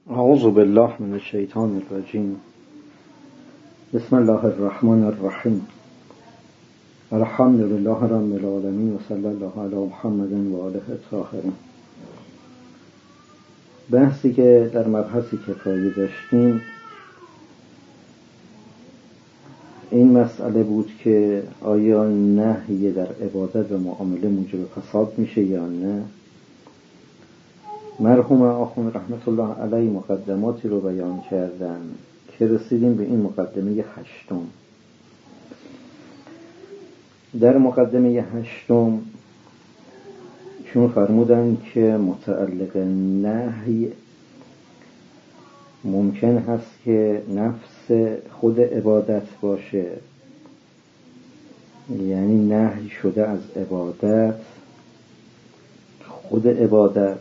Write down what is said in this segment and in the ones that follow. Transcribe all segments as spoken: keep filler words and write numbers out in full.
اعوذ بالله من الشیطان الرجیم. بسم الله الرحمن الرحیم. الحمد لله رب العالمین و صلی الله علی محمد و آله الطاهرین. بحثی که در مبحثی کفایه داشتیم این مسئله بود که آیا نهی در عبادت و معامله موجب فساد میشه یا نه. مرحوم آخوند رحمت الله علیه مقدماتی رو بیان کردن که رسیدیم به این مقدمه هشتم. در مقدمه هشتم چون فرمودن که متعلق نهی ممکن هست که نفس خود عبادت باشه، یعنی نهی شده از عبادت خود عبادت.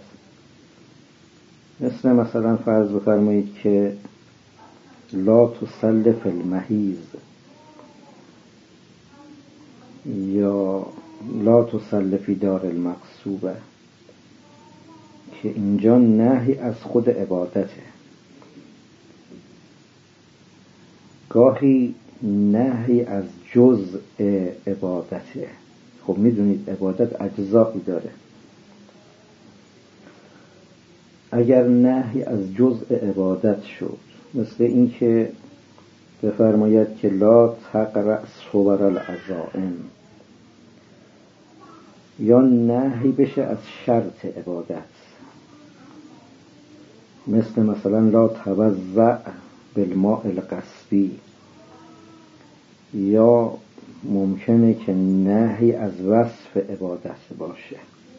مثل مثلا فرض بفرمایید که لا تصل فی المحیض یا لا تصل فی دار المغصوبه، که اینجا نهی از خود عبادته. گاهی نهی از جزء عبادته. خب میدونید عبادت اجزایی داره. اگر نهی از جزء عبادت شد، مثل این که بفرماید که لا تقرأ صور العزائم، یا نهی بشه از شرط عبادت، مثل مثلا لا توضأ بالماء القصبی، یا ممکنه که نهی از وصف عبادت باشه.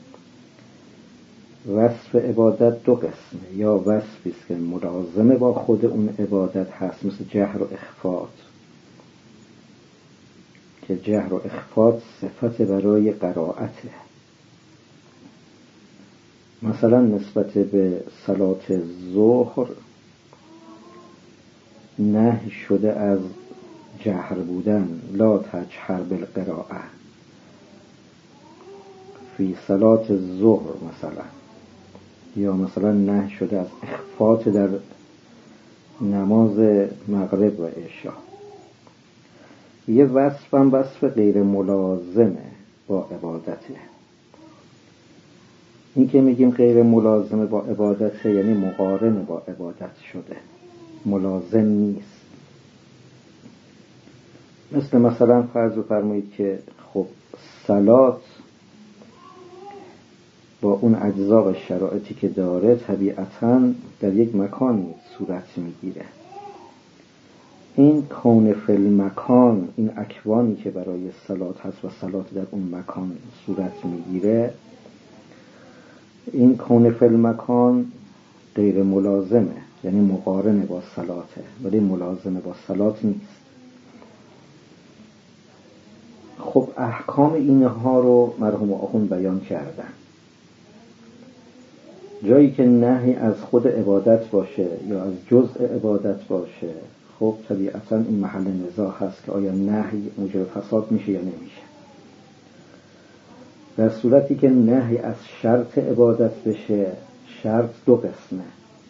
وصف عبادت دو قسمه، یا وصفی است که ملازمه با خود اون عبادت هست، مثل جهر و اخفات، که جهر و اخفات صفت برای قرائته. مثلا نسبت به صلات ظهر نهی شده از جهر بودن، لا تجهر بالقراءه فی صلات الظهر مثلا، یا مثلا نهی شده از اخفات در نماز مغرب و عشا. یه وصف هم وصف غیر ملازمه با عبادته. این که میگیم غیر ملازمه با عبادته یعنی مقارن با عبادت شده، ملازم نیست. مثل مثلا فرض فرمایید که خب صلات با اون اجزا و شرایطی که داره طبیعتاً در یک مکانی صورت میگیره. این کون فی المکان، این اکوانی که برای صلات هست و صلات در اون مکان صورت میگیره، این کون فی المکان غیر ملازمه، یعنی مقارنه با صلاته، ولی ملازمه با صلات نیست. خب احکام اینها رو مرحوم آخوند بیان کردن. جایی که نهی از خود عبادت باشه یا از جزء عبادت باشه، خب طبیعتاً این محل نزاع هست که آیا نهی موجب فساد میشه یا نمیشه. در صورتی که نهی از شرط عبادت بشه، شرط دو قسمه،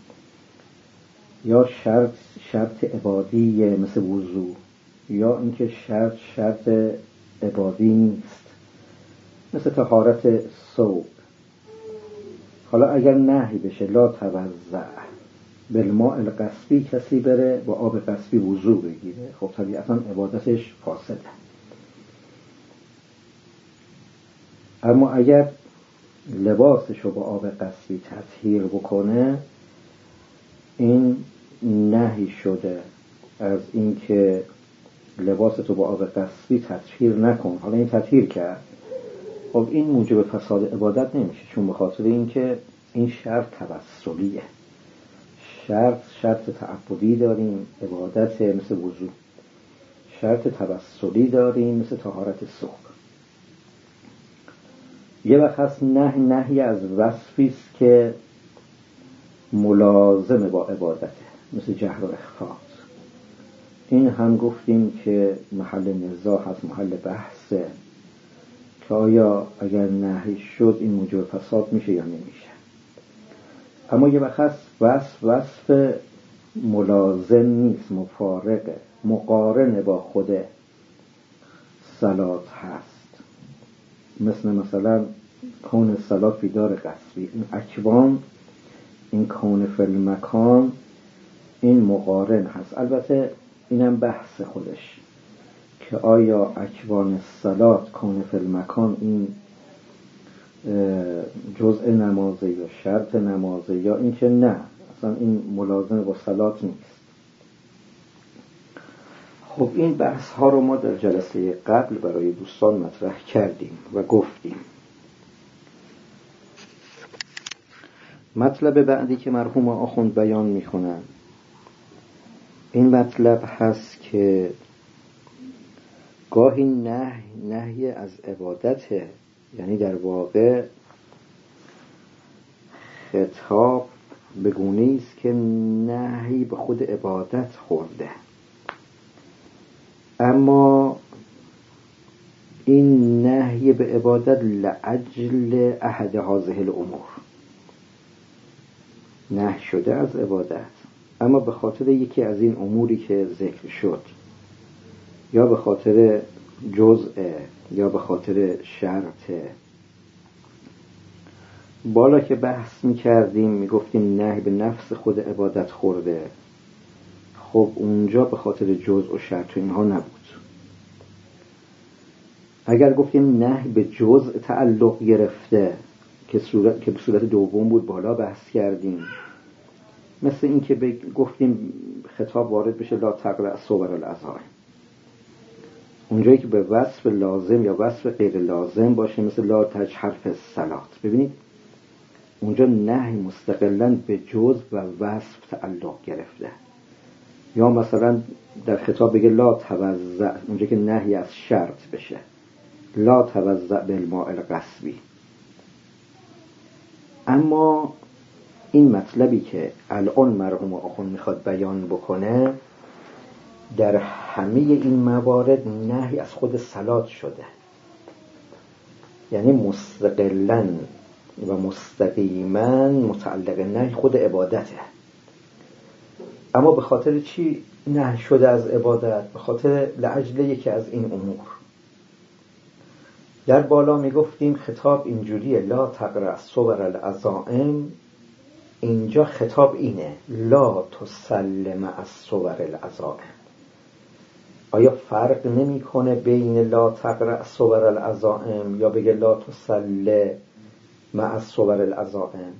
یا شرط شرط عبادی مثل وضو، یا اینکه شرط شرط عبادی نیست مثل طهارت ثوب. حالا اگر نهی بشه لا توضأ بالماء القصبی، کسی بره با آب قصبی وضو بگیره، خب طبیعتا عبادتش فاسده. اما اگر لباسش رو با آب قصبی تطهیر بکنه، این نهی شده از این که لباستو با آب قصبی تطهیر نکن. حالا این تطهیر کرد، خب این موجب فساد عبادت نمیشه، چون به خاطر اینکه این شرط توسلیه. شرط شرط تعبدی داریم، عبادت مثل وضو، شرط توسلی داریم مثل طهارت ثوب. یه وقت هست نهی نهی از وصفی است که ملازمه با عبادته، مثل جهر و اخفات. این هم گفتیم که محل نزاع هست، محل بحثه که آیا اگر نهی شد این موجب فساد میشه یا نمیشه. اما یه وقت هست وصف وصف ملازم نیست، مفارقه، مقارن با خود صلات هست. مثل مثلا کون صلات فی دار قصبی، این اکوان، این کون فی المکان، این مقارن هست. البته اینم بحث خودش که آیا اکوان صلات کون فی المکان این جزء نمازه یا شرط نمازه، یا اینکه نه اصلا این ملازم با صلات نیست. خب این بحث ها رو ما در جلسه قبل برای دوستان مطرح کردیم و گفتیم. مطلب بعدی که مرحوم آخوند بیان میکنن این مطلب هست که گاهی نهی نهی از عبادته، یعنی در واقع خطاب به گونه‌ای است که نهی به خود عبادت خورده، اما این نهی به عبادت لأجل احد هذه الامور نهی شده از عبادت، اما به خاطر یکی از این اموری که ذکر شد، یا به خاطر جزء یا به خاطر شرط. بالا که بحث می‌کردیم می‌گفتیم نهی به نفس خود عبادت خورده، خب اونجا به خاطر جزء و شرط و اینها نبود. اگر گفتیم نهی به جزء تعلق گرفته که صورت که به صورت دوم بود، بالا بحث کردیم، مثل این که گفتیم خطاب وارد بشه لا تقرأ صور العزائم، اونجایی که به وصف لازم یا وصف غیر لازم باشه، مثل لا تجهر فی الصلاة. ببینید اونجا نهی مستقلاً به جزء و وصف تعلق گرفته. یا مثلا در خطاب بگه لا توضأ، اونجا که نهی از شرط بشه لا توضأ بالماء القصبی. اما این مطلبی که الان مرحوم آخوند میخواد بیان بکنه در همه این موارد نهی از خود صلات شده، یعنی مستقلاً و مستقیما متعلق نهی خود عبادته. اما به خاطر چی نهی شده از عبادت؟ به خاطر لعجل یکی از این امور. در بالا میگفتیم خطاب اینجوریه لا تقرأ صور العزائم، اینجا خطاب اینه لا تسلم از صور العزائم. آیا فرق نمیکنه بین لا تقرأ صور العزائم یا بگه لا تسلم از صور العزائم؟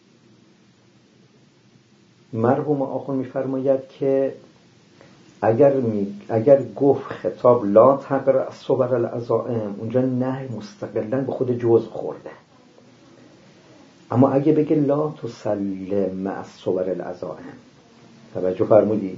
مرحوم آخوند میفرماید که اگر می... اگر گفت خطاب لا تقرأ صور العزائم، اونجا نهی مستقلاً به خود جزء خورده. اما اگه بگه لا تسلم از صور العزائم، توجه فرمودی؟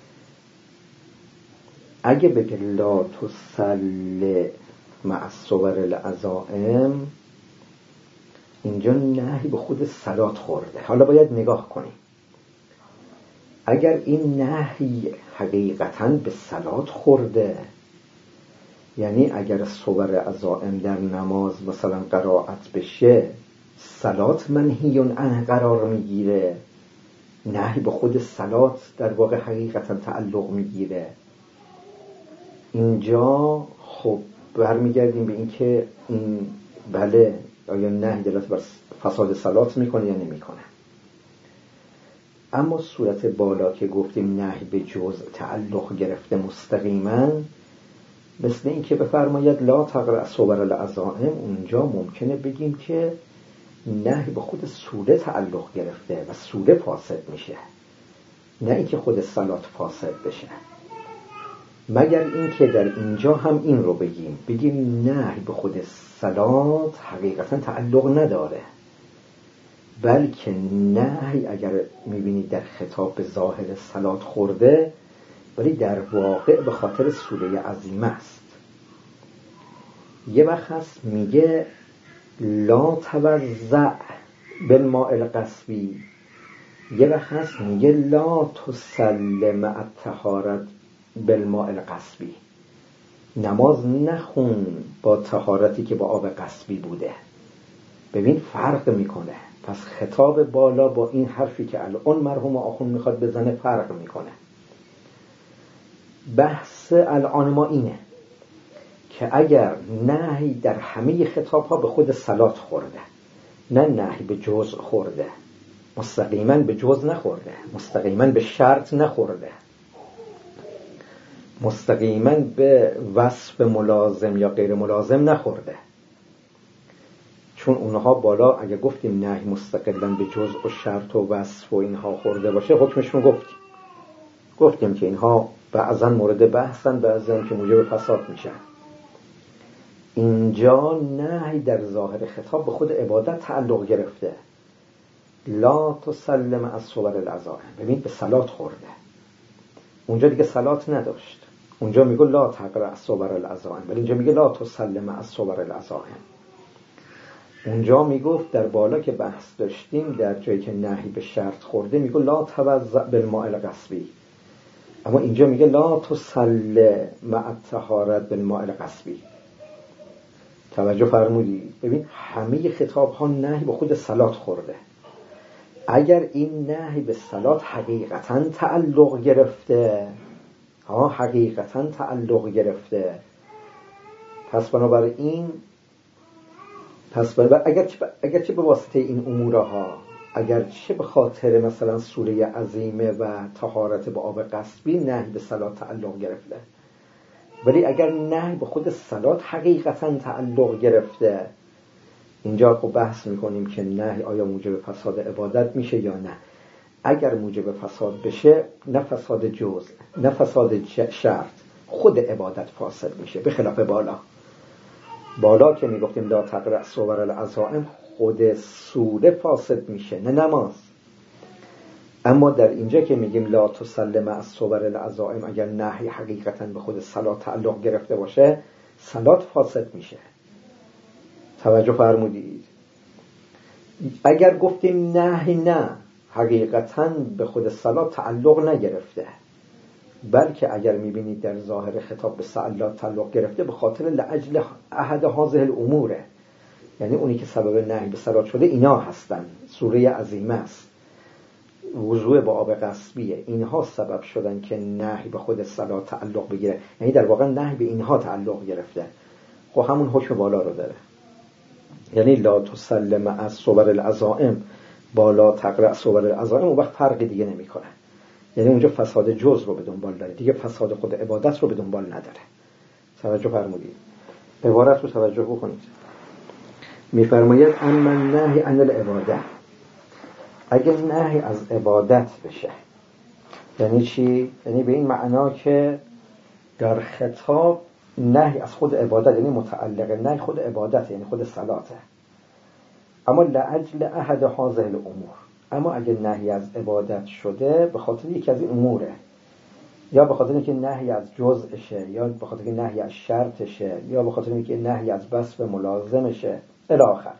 اگه بگه لا تسلم از صور العزائم، اینجا نهی به خود صلات خورده. حالا باید نگاه کنیم، اگر این نهی حقیقتاً به صلات خورده، یعنی اگر صور عزائم در نماز مثلا قرائت بشه صلات منهی عنه قرار میگیره، نهی به خود صلات در واقع حقیقتاً تعلق میگیره، اینجا خب برمیگردیم به این که این بله آیا نهی دلالت بر فساد صلات میکنه یا نمیکنه. اما صورت بالا که گفتیم نهی به جزء تعلق گرفته مستقیما، مثل این که بفرماید لا تقرأ صور العزائم، اونجا ممکنه بگیم که نهی به خود سوره تعلق گرفته و سوره فاسد میشه، نه اینکه خود صلات فاسد بشه. مگر اینکه در اینجا هم این رو بگیم بگیم نهی به خود صلات حقیقتا تعلق نداره، بلکه نهی اگر میبینید در خطاب به ظاهر صلات خورده، ولی در واقع به خاطر سوره عظیمه است. یه وقت هست میگه لا توضأ بالماء القصبی، یه وقت هست میگه لا تسلم الطهارت بالماء القصبی، نماز نخون با طهارتی که با آب قصبی بوده. ببین فرق میکنه. پس خطاب بالا با این حرفی که الان مرحوم آخوند میخواد بزنه فرق میکنه. بحث الان ما اینه که اگر نهی در همه خطاب ها به خود صلات خورده، نه نهی به جزء خورده، مستقیما به جزء نخورده، مستقیما به شرط نخورده، مستقیما به وصف ملازم یا غیر ملازم نخورده، چون اونها بالا اگه گفتیم نهی مستقلا به جزء و شرط و وصف و اینها خورده باشه حکمشون گفتیم گفتیم که اینها بعضا مورد بحثن، بعضا که موجب فساد میشن. اینجا نهی در ظاهر خطاب به خود عبادت تعلق گرفته. لا تسلم از صور العزائم، ببین به صلات خورده. اونجا دیگه صلات نداشت، اونجا میگه لا تقرأ صور العزائم، ولی اینجا میگه لا تسلم از صور العزائم. اونجا میگفت در بالا که بحث داشتیم در جایی که نهی به شرط خورده میگه لا توضأ بالماء القصبی، اما اینجا میگه لا تسلم مع الطهارة بالماء القصبی. توجه فرمودی؟ ببین همه خطاب ها نهی به خود صلات خورده. اگر این نهی به صلات حقیقتا تعلق گرفته، ها حقیقتا تعلق گرفته، پس بنابراین پس بنابراین اگر چه اگر چه به واسطه این امورها، اگر چه به خاطر مثلا سوره عظیمه و طهارت با آب قصبی نهی به صلات تعلق گرفته، ولی اگر نهی به خود صلات حقیقتا تعلق گرفته، اینجا خب بحث میکنیم که نهی آیا موجب فساد عبادت میشه یا نه. اگر موجب فساد بشه، نه فساد جزء نه فساد شرط، خود عبادت فاسد میشه، به خلاف بالا. بالا که میگفتیم لا تقرأ صور العزائم، خود سوره فاسد میشه، نه نماز. اما در اینجا که میگیم لا تسلم از صور العزائم، اگر نهی حقیقتا به خود صلات تعلق گرفته باشه، صلات فاسد میشه. توجه فرمودید؟ اگر گفتیم نهی نه حقیقتا به خود صلات تعلق نگرفته، بلکه اگر میبینید در ظاهر خطاب به صلات تعلق گرفته به خاطر لاجل احد هذه الاموره، یعنی اونی که سبب نهی به صلات شده اینا هستن، سوره عظیمه است، وضوء با آب قصبیه، اینها سبب شدن که نهی به خود صلات تعلق بگیره، یعنی در واقع نهی به اینها تعلق گرفته. خب همون حکم بالا رو داره، یعنی لا تسلم از صور العزائم بالا تقرأ صور العزائم، اون وقت فرقی دیگه نمیکنه، یعنی اونجا فساد جز رو به دنبال داره، دیگه فساد خود عبادت رو به دنبال نداره. توجه فرمودید؟ عبارت رو توجه بکنید. میفرماید اما نهی عن العباده، اگر نهی از عبادت بشه، یعنی چی؟ یعنی به این معنا که در خطاب نهی از خود عبادت، یعنی متعلق نهی خود عبادت، یعنی خود صلاته، اما لاجل احد هذه الامور، اما اگر نهی از عبادت شده به خاطر یکی از این اموره، یا به خاطر اینکه نهی از جزءشه، یا به خاطر اینکه نهی از شرطشه، یا به خاطر اینکه نهی از وصف ملازمشه الی آخر،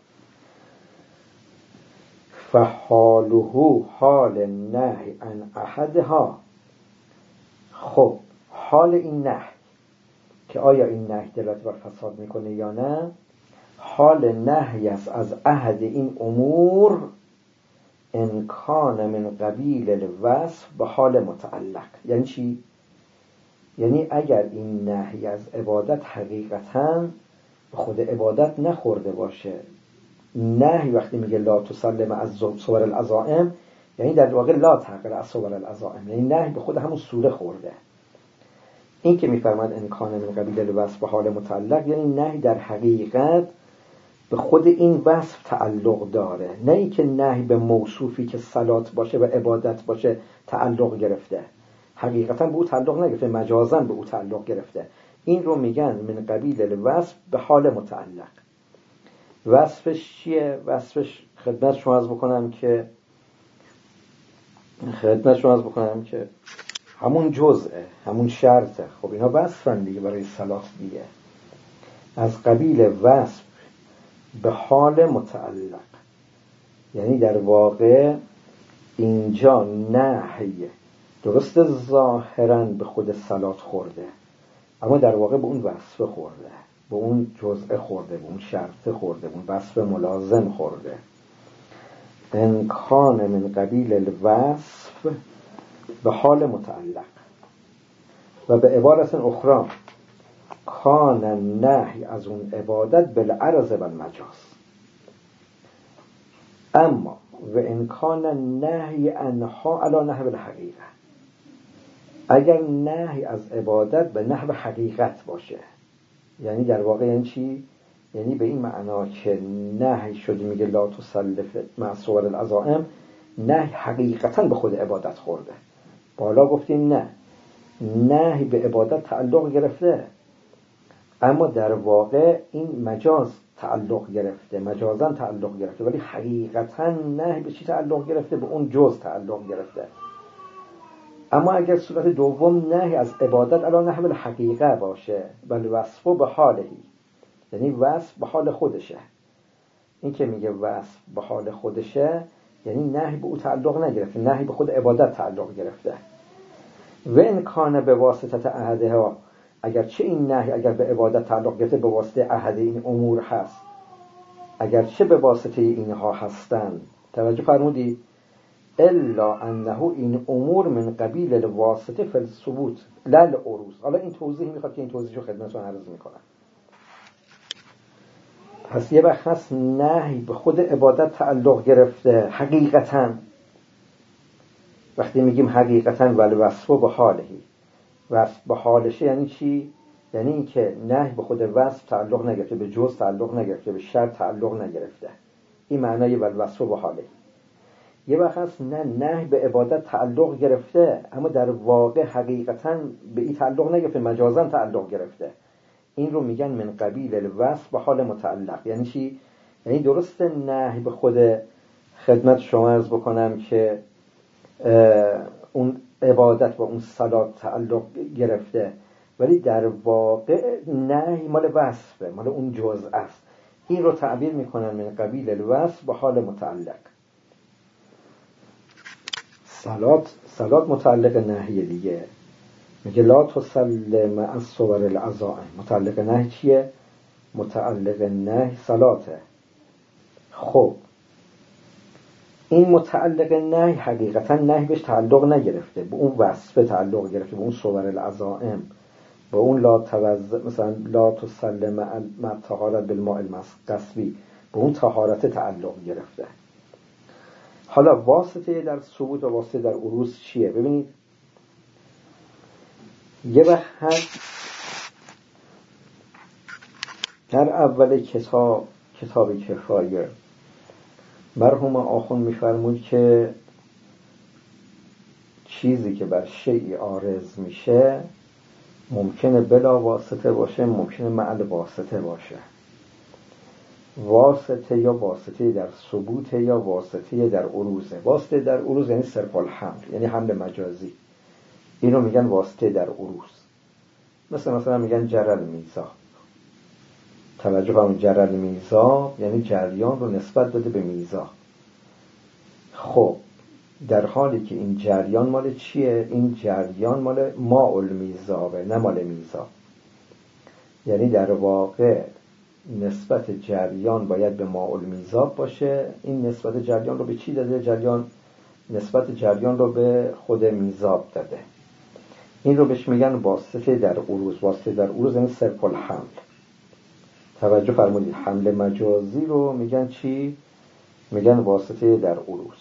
فحاله حال نهی عن احدها. خب حال این نهی که آیا این نهی دلالت بر فساد میکنه یا نه، حال نهی است از احد این امور ان کان من قبیل الوصف به حال متعلق. یعنی چی؟ یعنی اگر این نهی از عبادت حقیقتاً به خود عبادت نخورده باشه، نهی وقتی میگه لا تسلم از صور العزائم، یعنی در واقع لا تقرأ از صور العزائم، یعنی نهی به خود همون سوره خورده. این که میفرماد ان کان من قبیل الوصف به حال متعلق، یعنی نهی در حقیقت به خود این وصف تعلق داره، نه ای که نهی به موصوفی که صلات باشه و عبادت باشه تعلق گرفته، حقیقتا به او تعلق نگرفته، مجازاً به او تعلق گرفته. این رو میگن من قبیل الوصف به حال متعلق. وصفش چیه؟ وصفش خدمت شما عرض بکنم که خدمت شما عرض بکنم که همون جزءه، همون شرطه. خب اینا وصفن دیگه برای صلات دیگه، از قبیل وصف به حال متعلق، یعنی در واقع اینجا نهی درست ظاهراً به خود صلات خورده، اما در واقع به اون وصف خورده، به اون جزء خورده، به اون شرط خورده، به اون وصف ملازم خورده. ان کان من قبیل الوصف به حال متعلق و به عبارت اخرى کان نهی از اون عبادت بالعرض و المجاز. اما و ان کان نهی عنها علی نحو الحقیقه، اگر نهی از عبادت به نحو حقیقت باشه، یعنی در واقع یعنی چی؟ یعنی به این معنا که نهی شده میگه لا تسلف مع صور العزائم، نهی حقیقتا به خود عبادت خورده. بالا گفتیم نه، نهی به عبادت تعلق گرفته، اما در واقع این مجاز تعلق گرفته، مجازا تعلق گرفته، ولی حقیقتا نهی به چی تعلق گرفته؟ به اون جز تعلق گرفته. اما اگر صورت دوم نهی از عبادت علی نحو الحقیقه باشه، بل وصف به حالهی، یعنی وصف به حال خودشه. این که میگه وصف به حال خودشه یعنی نهی به او تعلق نگرفته، نهی به خود عبادت تعلق گرفته. و ان کان به واسطه احدها، اگر چه این نهی اگر به عبادت تعلق گرفته به واسطه احد این امور هست، اگر چه به واسطه اینها هستند، توجه فرمودید، الا انه این امور من قبیل الواسطه فی الثبوت لا العروض. حالا این توضیح میخواد که این توضیحو خدمتتون عرض میکنم. پس یه وقت هست نهی به خود عبادت تعلق گرفته حقیقتا، وقتی میگیم حقیقتا ولی وصف به حالهی، وصف به حالشه یعنی چی؟ یعنی این که نهی به خود وصف تعلق نگرفته، به جز تعلق نگرفته، به شرط تعلق نگرفته. این معنای ولی وصف به حالهی. یه وقت هست نه نهی به عبادت تعلق گرفته، اما در واقع حقیقتا به این تعلق نگرفته، مجازا تعلق گرفته. این رو میگن من قبیل الوصف به حال متعلق. یعنی چی؟ یعنی درسته نهی به خود خدمت شما عرض بکنم که اون عبادت و اون صلات تعلق گرفته، ولی در واقع نهی مال وصفه، مال اون جزء است. این رو تعبیر میکنن من قبیل الوصف به حال متعلق. صلات صلات متعلق نهی دیگه، میگه لا تسل مع الصور العزائم. متعلق نهی چیه؟ متعلق نهی صلاته. خب این متعلق نهی حقیقتا نهی بهش تعلق نگرفته، به اون وصفه تعلق گرفته، به اون صور العزائم، به اون لا توز مثلا لا تسل مع طهارت بالماء القصبی، به اون طهارت تعلق گرفته. حالا واسطه در ثبوت و واسطه در عروض چیه؟ ببینید یه وقت هست در اول کتاب کتاب کفایه مرحوم آخوند میفرمود که چیزی که بر شیء عارض میشه ممکنه بلا واسطه باشه، ممکنه مع واسطه باشه. واسطه یا واسطه در ثبوت یا واسطه در عروضه. واسطه در عروض یعنی صرف الحمل، یعنی حمل مجازی. اینو میگن واسطه در عروض. مثل مثلا میگن جرل میزاب. توجه فرمایید، جرل میزاب یعنی جریان رو نسبت داده به میزاب. خب در حالی که این جریان مال چیه؟ این جریان مال ماء المیزابه، نه مال میزاب. یعنی در واقع نسبت جریان باید به ماء المیزاب باشه. این نسبت جریان رو به چی داده؟ جریان نسبت جریان رو به خود میزاب داده. این رو بهش میگن واسطه در عروض. واسطه در عروض یعنی صرف الحمل. توجه فرمودید، حمل مجازی رو میگن چی؟ میگن واسطه در عروض.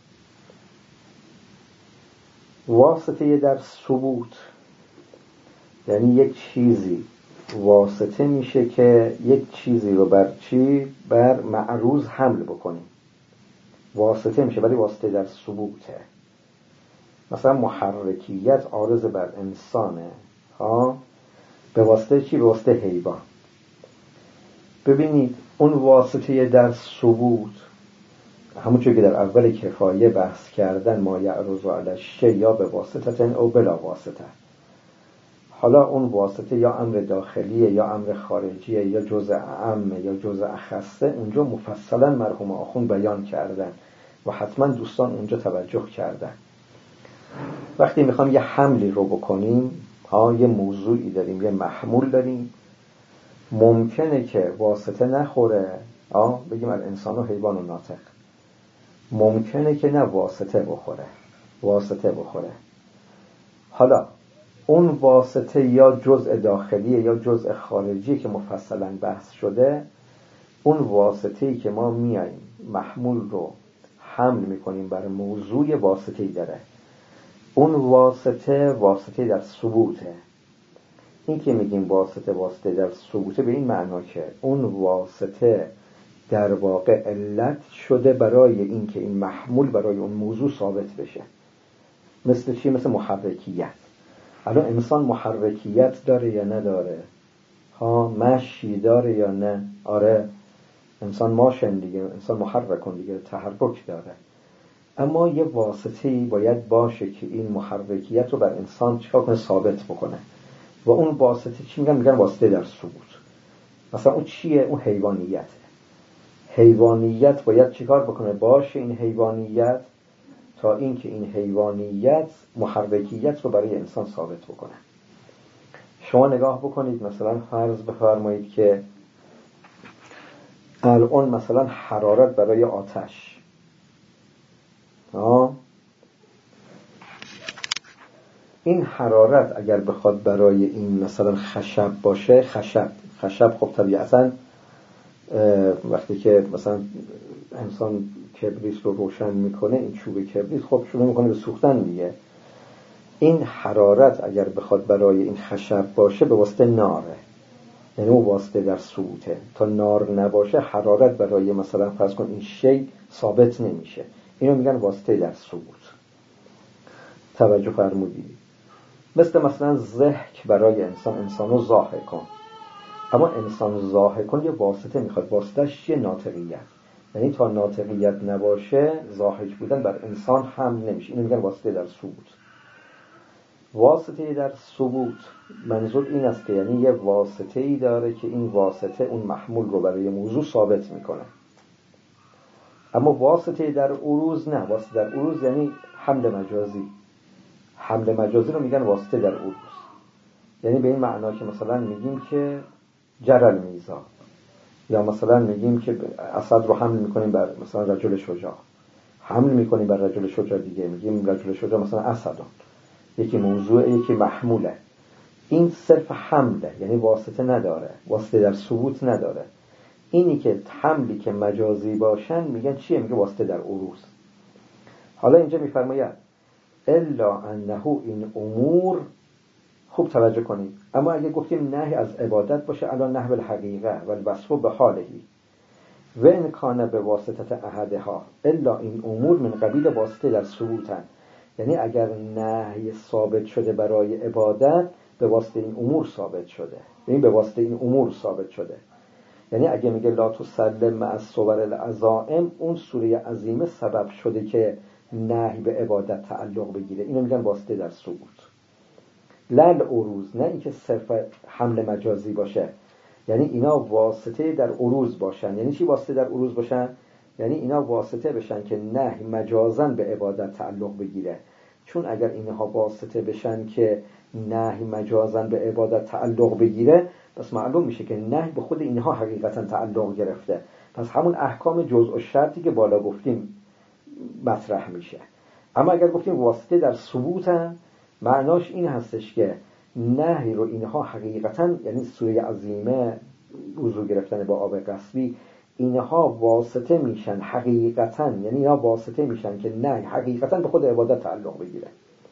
واسطه در ثبوت یعنی یک چیزی واسطه میشه که یک چیزی رو بر چی؟ بر معروض حمل بکنیم. واسطه میشه ولی واسطه در ثبوته. مثلا محرکیت عارض بر انسانه ها، به واسطه چی؟ به واسطه حیوان. ببینید اون واسطه در ثبوت همونجور که در اول کفایه بحث کردن ما یعرض علی الشیء یا به واسطه او بلا واسطه. حالا اون واسطه یا امر داخلیه یا امر خارجیه یا جزء عامه یا جزء خاصه، اونجا مفصلا مرحوم آخوند بیان کردن و حتما دوستان اونجا توجه کردن. وقتی میخوام یه حملی رو بکنیم ها، یه موضوعی داریم، یه محمول داریم، ممکنه که واسطه نخوره ها، بگیم الانسان و حیوان و ناطق. ممکنه که نه واسطه بخوره واسطه بخوره حالا اون واسطه یا جزء داخلیه یا جزء خارجی که مفصلا بحث شده. اون واسطه‌ای که ما میاییم محمول رو حمل میکنیم بر موضوع واسطه‌ای داره. اون واسطه واسطه در ثبوته. این که میگیم واسطه واسطه در ثبوته به این معنا که اون واسطه در واقع علت شده برای این که این محمول برای اون موضوع ثابت بشه. مثل چی؟ مثل محرکیت. الان انسان محرکیت داره یا نداره؟ ها مشی داره یا نه؟ آره انسان ماشن دیگه، انسان محرکن دیگه، تحرک داره. اما یه واسطه‌ای باید باشه که این محرکیت رو بر انسان چیکار کنه؟ ثابت بکنه. و اون واسطه چی میگن؟ میگن واسطه در ثبوت. مثلا اون چیه؟ اون حیوانیته. حیوانیت باید چیکار بکنه؟ باشه این حیوانیت تا اینکه این حیوانیت محرکیت رو برای انسان ثابت بکنه. شما نگاه بکنید، مثلا فرض بفرمایید که الان مثلا حرارت برای آتش، آه این حرارت اگر بخواد برای این مثلا خشب باشه، خشب خشب خب طبیعتا وقتی که مثلا انسان کبریت رو روشن میکنه، این چوب کبریت خب شروع میکنه به سوختن دیگه. این حرارت اگر بخواد برای این خشب باشه به واسطه ناره، یعنی اون واسطه در ثبوته. تا نار نباشه حرارت برای مثلا فرض کن این شی ثابت نمیشه. اینو میگن واسطه در ثبوت. توجه فرمودید؟ مثل مثلا ضحک برای انسان، انسانو ضاحک کن. اما انسان ضاحک کن یه واسطه میخواد. واسطهش چیه؟ ناطقیت. یعنی تا ناطقیت نباشه ضاحک بودن بر انسان حمل نمیشه. اینو میگن واسطه در ثبوت. واسطه در ثبوت منظور این است که یعنی یه واسطه‌ای داره که این واسطه اون محمول رو برای موضوع ثابت میکنه. اما واسطه در عروض نه. واسطه در عروض یعنی حمل مجازی. حمل مجازی رو میگن واسطه در عروض. یعنی به این معنا که مثلا میگیم که جرل میزا، یا مثلا میگیم که اسد رو حمل میکنیم بر مثلا رجل شجاع، حمل میکنیم بر رجل شجاع دیگه، میگیم رجل شجاع مثلا اسدان. یکی موضوع یکی محموله. این صرف حمله، یعنی واسطه نداره، واسطه در ثبوت نداره. اینی که حملی که مجازی باشن میگن چیه؟ میگه واسطه در عروض. حالا اینجا میفرماید الا انه این امور، خوب توجه کنید، اما اگه گفتیم نهی از عبادت باشه علی نحو الحقیقه و الوصف به حالهی و ان کان به واسطه احدها الا این امور من قبیل واسطه در ثبوتن. یعنی اگر نهی ثابت شده برای عبادت به واسطه این امور ثابت شده، یعنی به واسطه این امور ثابت شده. یعنی اگه میگه لا تسلم مع الصور العظائم، اون سوره عظیمه سبب شده که نهی به عبادت تعلق بگیره. اینو میگن واسطه در ثبوت. لل عروض، نه اینکه صرف حمل مجازی باشه. یعنی اینا واسطه در عروض باشن. یعنی چی واسطه در عروض باشن؟ یعنی اینا واسطه بشن که نهی مجازن به عبادت تعلق بگیره. چون اگر اینها واسطه بشن که نهی مجازن به عبادت تعلق بگیره، پس معلوم میشه که نهی به خود اینها حقیقتا تعلق گرفته. پس همون احکام جزء و شرطی که بالا گفتیم مطرح میشه. اما اگر گفتیم واسطه در ثبوتن، معناش این هستش که نهی رو اینها حقیقتا، یعنی سوره عظیمه، وضو گرفتن با آب غسلی، اینها واسطه میشن حقیقتا، یعنی اینها واسطه میشن که نهی حقیقتا به خود عبادت تعلق بگیره.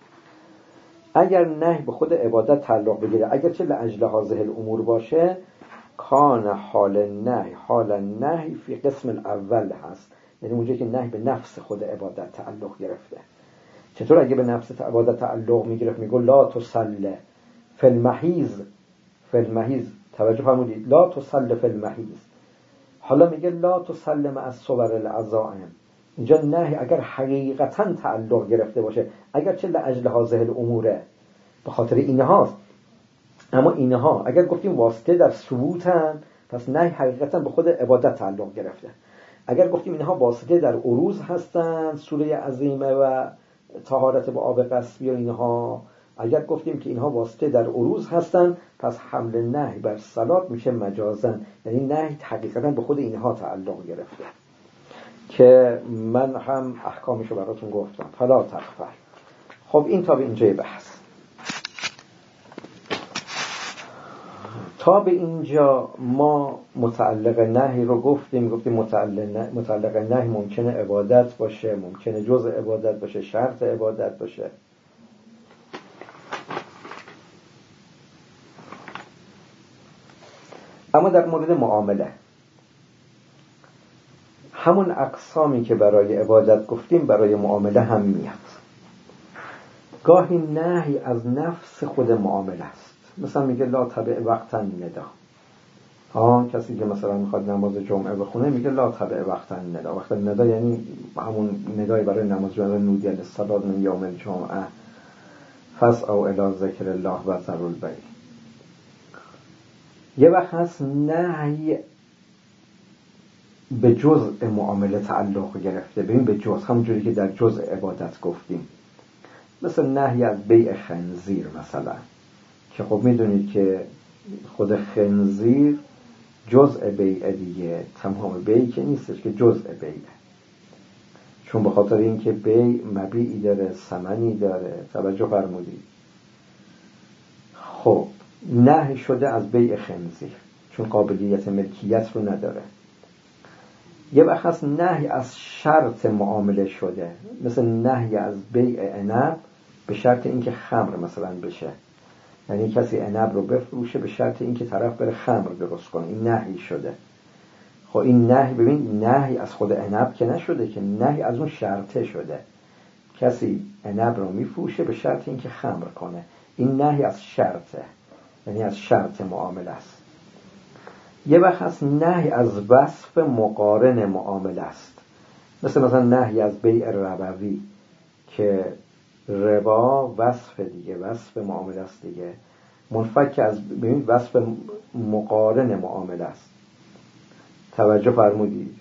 اگر نهی به خود عبادت تعلق بگیره، اگر چه لاجل هذه الامور باشه، کان حال نهی حال نهی فی قسم الاول هست. یعنی اونجایی که نهی به نفس خود عبادت تعلق گرفته. چطور اگه به نفس عبادت تعلق میگرفت؟ میگه لا تصلی فی المحیض، فی المحیض، توجه فرمودید، لا تصلی فی المحیض. حالا میگه لا تصلی مع الصور العظائم. اینجا نهی اگر حقیقتا تعلق گرفته باشه، اگر چه لاجل هذه الامور، به خاطر اینهاست. اما اینها اگر گفتیم واسطه در ثبوتن، پس نهی حقیقتا به خود عبادت تعلق گرفته. اگر گفتیم اینها واسطه در عروض هستن، سوره عظیمه و طهارت با آب غسلی و اینها، اگر گفتیم که اینها واسطه در عروض هستن، پس حمل نهی بر صلات میشه مجازن، یعنی نهی حقیقتا به خود اینها تعلق گرفته. که من هم احکامشو براتون گفتم. فلا تغفل. خب این تا به اینجای بحث. تا به اینجا ما متعلق نهی رو گفتیم. گفتیم متعلق, متعلق نهی ممکنه عبادت باشه، ممکنه جزء عبادت باشه، شرط عبادت باشه. اما در مورد معامله، همون اقسامی که برای عبادت گفتیم برای معامله هم میاد. گاهی نهی از نفس خود معامله است. مثلا میگه لا تبع وقتا ندا. ها، کسی که مثلا میخواد نماز جمعه بخونه میگه لا تبع وقتا ندا. وقتا ندا یعنی همون ندای برای نماز جمعه، نودی للصلاة من یوم الجمعه فاسعوا الی ذکر الله و ذروا البیع. یه وقت هست نهی به جزء معامله تعلق گرفته. ببین به جزء، همونجوری که در جزء عبادت گفتیم، مثل نهی از بیع خنزیر مثلا، که خب میدونید که خود خنزیر جزء بیع دیگه، تمام بیع که نیستش که جزء بیع، چون به خاطر اینکه بیع مبیعی داره، ثمنی داره. توجه فرمودید؟ خب نهی شده از بیع خنزیر چون قابلیت ملکیت رو نداره. یه وقت هست نهی از شرط معامله شده، مثل نهی از بیع عنب به شرط اینکه خمر مثلا بشه، یعنی کسی عنب رو بفروشه به شرط اینکه طرف بره خمر درست کنه. این نهی شده. خب این نهی، ببین نهی از خود عنب که نشده، که نهی از اون شرطه شده. کسی عنب رو میفروشه به شرط اینکه خمر کنه. این نهی از شرطه، یعنی از شرط معامله است. یه وقت هست نهی از وصف مقارن معامله است، مثل مثلا نهی از بیع ربوی که ربا وصف دیگه، وصف معامله است دیگه، منفک از ببینید وصف مقارن معامله است. توجه فرمودید؟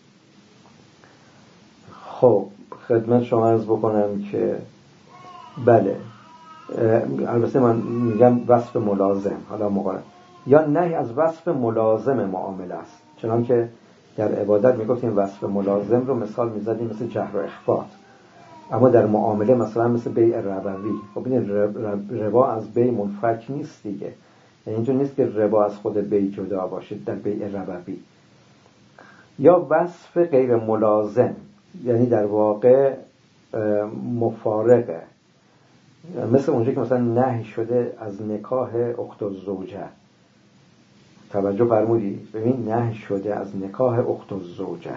خب خدمت شما عرض بکنم که بله، البته من میگم وصف ملازم، حالا مقارن، یا نهی از وصف ملازم معامله است. چنان که در عبادت میگفتیم وصف ملازم رو مثال میزدیم مثل جهر و اخفات، اما در معامله مثلا مثل بیع ربوی. خب این ربا از بیع منفک نیست دیگه، یعنی اینجور نیست که ربا از خود بیع جدا باشه در بیع ربوی. یا وصف غیر ملازم، یعنی در واقع مفارقه، مثل اونجا که مثلا نهی شده از نکاح اخت الزوجه. توجه فرمودید؟ ببین نهی شده از نکاح اخت الزوجه،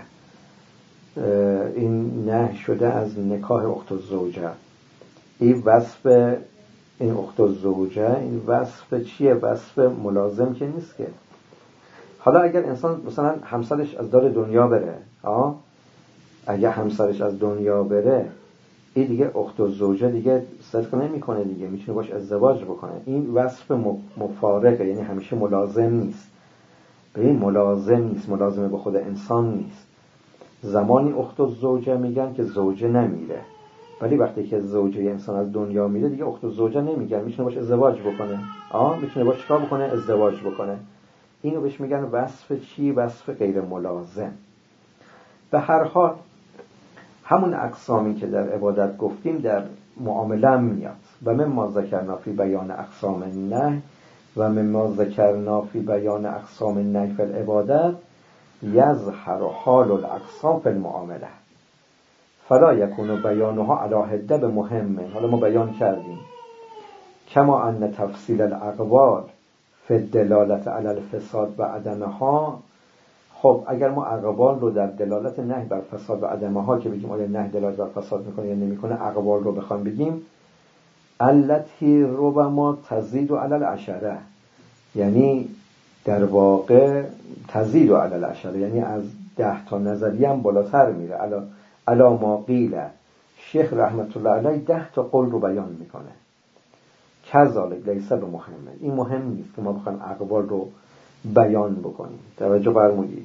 این نهی شده از نکاح اخت الزوجه. این وصف این اخت الزوجه، این وصف چیه؟ وصف ملازم که نیست که. حالا اگر انسان مثلا همسرش از دار دنیا بره، آه اگر همسرش از دنیا بره، این دیگه اخت الزوجه دیگه صدق نمیکنه دیگه، میتونه باش ازدواج بکنه. این وصف مفارقه، یعنی همیشه ملازم نیست. ببین ملازم نیست، ملازمه به خود انسان نیست. زمانی اخت الزوجه میگن که زوجه نمیره، ولی وقتی که زوجه انسان از دنیا میره دیگه اخت الزوجه نمیگن، میتونه باش ازدواج بکنه. آه میتونه باش چیکار بکنه؟ ازدواج بکنه. اینو بهش میگن وصف چی؟ وصف غیر ملازم. به هر حال همون اقسامی که در عبادت گفتیم در معامله هم میاد. و مما ذکرنا فی بیان اقسام النهی و مما ذکرنا فی بیان اقسام النهی فی العبادت یظهر حال الاقسام فی المعامله فلا یکون بیانها علی حده بمهم. حالا ما بیان کردیم کما ان تفصیل الاقوال فی الدلالت علی الفساد و عدمها. خب اگر ما اقوال رو در دلالت نهی بر فساد و عدمها که بگیم آیا نهی دلالت بر فساد میکنه یا نمیکنه، اقوال رو بخوام بگیم التی ربما تزید علی العشره، یعنی در واقع تزید علی العشره، یعنی از ده تا نظریه هم بالاتر میره. علا علا ما قیل، شیخ رحمت الله علیه ده تا قول رو بیان میکنه. کذالک لیس بمهمه، این مهم نیست که ما بخوایم اقوال رو بیان بکنیم. توجه فرمودید؟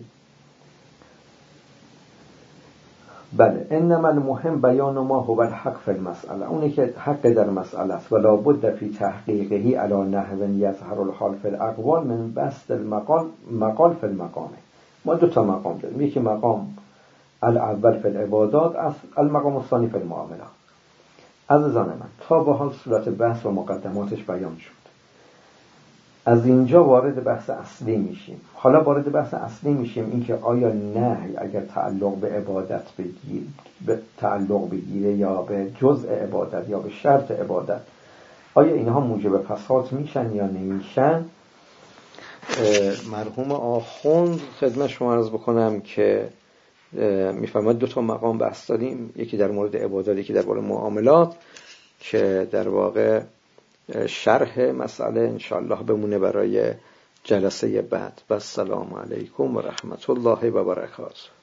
بله، انما المهم بیان ما هو الحق فی المسئله، اونی که حق در مسئله است. ولا بد فی تحقیقه علی نحو یظهر الحال فی الاقوال من بسط المقال مقال فی المقام. ما دو تا مقام داریم، یکی مقام الاول فی العبادات، المقام الثانی فی المعاملات. عزیزان من، تا به حال صورت بحث و مقدماتش بیان شد. از اینجا وارد بحث اصلی میشیم. حالا وارد بحث اصلی میشیم اینکه آیا نهی اگر تعلق به عبادت بگیر به تعلق بگیره یا به جزء عبادت یا به شرط عبادت، آیا اینها موجب فساد میشن یا نمیشن؟ مرحوم آخوند خدمت شما عرض بکنم که میفرماید دو تا مقام بحث داریم، یکی در مورد عبادت، یکی در مورد معاملات، که در واقع شرح مسئله انشاءالله بمونه برای جلسه بعد. و السلام علیکم و رحمت الله و برکاته.